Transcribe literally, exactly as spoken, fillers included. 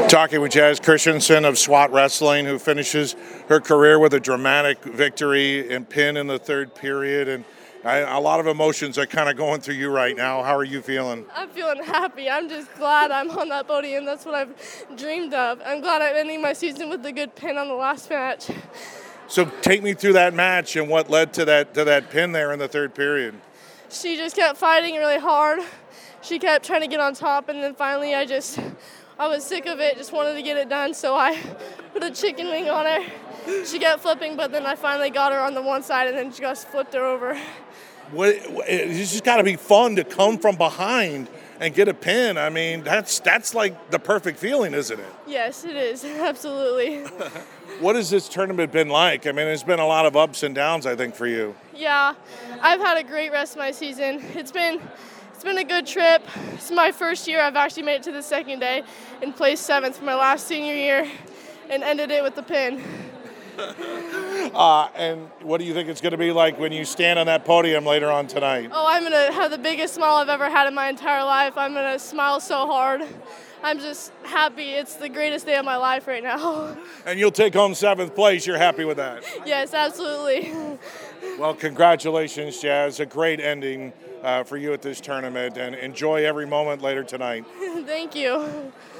Talking with Jazz Christensen of SWAT Wrestling, who finishes her career with a dramatic victory and pin in the third period. And I, a lot of emotions are kind of going through you right now. How are you feeling? I'm feeling happy. I'm just glad I'm on that podium. That's what I've dreamed of. I'm glad I'm ending my season with a good pin on the last match. So take me through that match and what led to that to that pin there in the third period. She just kept fighting really hard. She kept trying to get on top, and then finally I just, I was sick of it, just wanted to get it done, so I put a chicken wing on her. She kept flipping, but then I finally got her on the one side, and then she just flipped her over. What, it's just got to be fun to come from behind and get a pin. I mean, that's that's like the perfect feeling, isn't it? Yes, it is. Absolutely. What has this tournament been like? I mean, it's been a lot of ups and downs, I think, for you. Yeah, I've had a great rest of my season. It's been it's been a good trip. It's my first year. I've actually made it to the second day and placed seventh for my last senior year and ended it with the pin. Uh, and what do you think it's going to be like when you stand on that podium later on tonight? Oh, I'm going to have the biggest smile I've ever had in my entire life. I'm going to smile so hard. I'm just happy. It's the greatest day of my life right now. And you'll take home seventh place. You're happy with that? Yes, absolutely. Well, congratulations, Jazz. A great ending uh, for you at this tournament, and enjoy every moment later tonight. Thank you.